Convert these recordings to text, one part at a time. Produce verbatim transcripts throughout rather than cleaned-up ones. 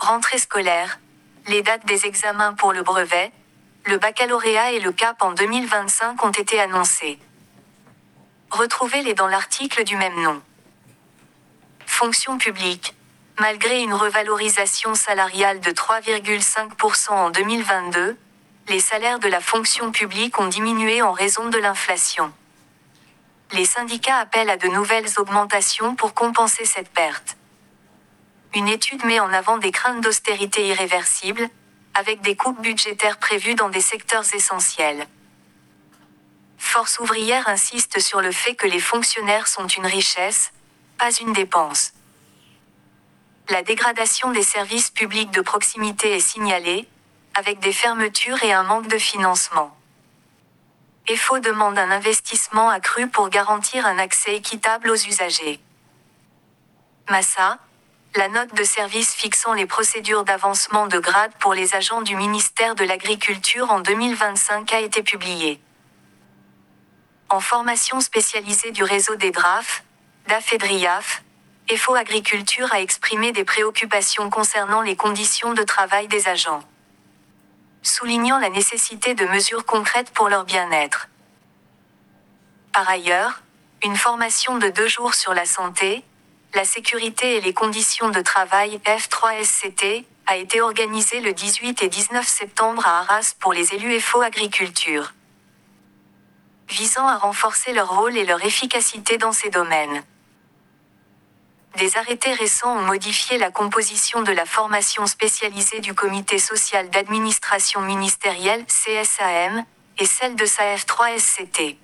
Rentrée scolaire. Les dates des examens pour le brevet, le baccalauréat et le C A P en deux mille vingt-cinq ont été annoncés. Retrouvez-les dans l'article du même nom. Fonction publique. Malgré une revalorisation salariale de trois virgule cinq pour cent en deux mille vingt-deux, les salaires de la fonction publique ont diminué en raison de l'inflation. Les syndicats appellent à de nouvelles augmentations pour compenser cette perte. Une étude met en avant des craintes d'austérité irréversibles, avec des coupes budgétaires prévues dans des secteurs essentiels. Force ouvrière insiste sur le fait que les fonctionnaires sont une richesse, pas une dépense. La dégradation des services publics de proximité est signalée, avec des fermetures et un manque de financement. F O demande un investissement accru pour garantir un accès équitable aux usagers. Massa, la note de service fixant les procédures d'avancement de grade pour les agents du ministère de l'Agriculture en deux mille vingt-cinq a été publiée. En formation spécialisée du réseau des D R A F, D A F et D R I A F, F O Agriculture a exprimé des préoccupations concernant les conditions de travail des agents, soulignant la nécessité de mesures concrètes pour leur bien-être. Par ailleurs, une formation de deux jours sur la santé, la sécurité et les conditions de travail F trois S C T a été organisée le dix-huit et dix-neuf septembre à Arras pour les élus F O Agriculture, visant à renforcer leur rôle et leur efficacité dans ces domaines. Des arrêtés récents ont modifié la composition de la formation spécialisée du Comité social d'administration ministérielle C S A M et celle de sa F trois S C T.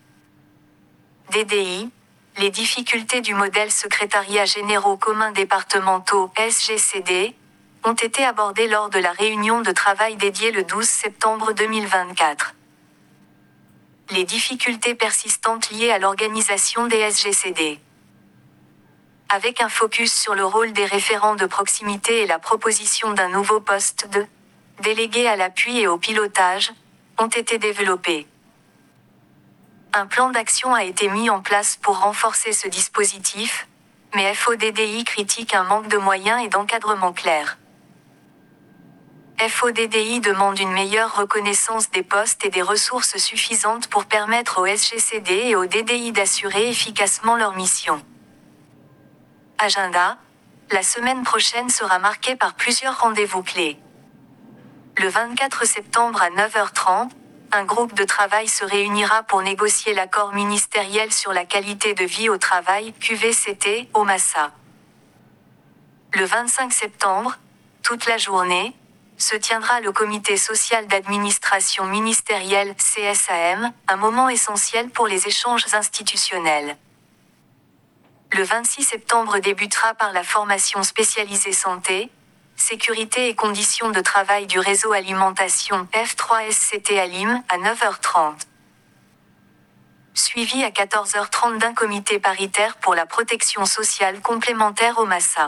D D I, les difficultés du modèle secrétariat généraux communs départementaux S G C D ont été abordées lors de la réunion de travail dédiée le douze septembre deux mille vingt-quatre. Les difficultés persistantes liées à l'organisation des S G C D, avec un focus sur le rôle des référents de proximité et la proposition d'un nouveau poste de délégué à l'appui et au pilotage, ont été développés. Un plan d'action a été mis en place pour renforcer ce dispositif, mais F O D D I critique un manque de moyens et d'encadrement clair. F O D D I demande une meilleure reconnaissance des postes et des ressources suffisantes pour permettre aux S G C D et aux D D I d'assurer efficacement leur mission. Agenda. La semaine prochaine sera marquée par plusieurs rendez-vous clés. Le vingt-quatre septembre à neuf heures trente, un groupe de travail se réunira pour négocier l'accord ministériel sur la qualité de vie au travail Q V C T au Massa. Le vingt-cinq septembre, toute la journée, se tiendra le comité social d'administration ministérielle C S A M, un moment essentiel pour les échanges institutionnels. Le vingt-six septembre débutera par la formation spécialisée santé, sécurité et conditions de travail du réseau alimentation F trois S C T Alim à neuf heures trente. Suivi à quatorze heures trente d'un comité paritaire pour la protection sociale complémentaire au Massa.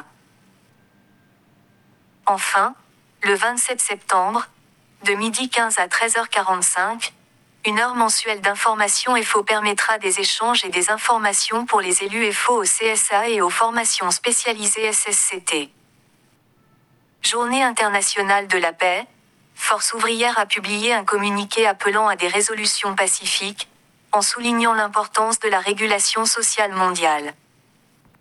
Enfin, le vingt-sept septembre, de midi quinze à treize heures quarante-cinq, une heure mensuelle d'information F O permettra des échanges et des informations pour les élus F O au C S A et aux formations spécialisées S S C T. Journée internationale de la paix, Force ouvrière a publié un communiqué appelant à des résolutions pacifiques, en soulignant l'importance de la régulation sociale mondiale.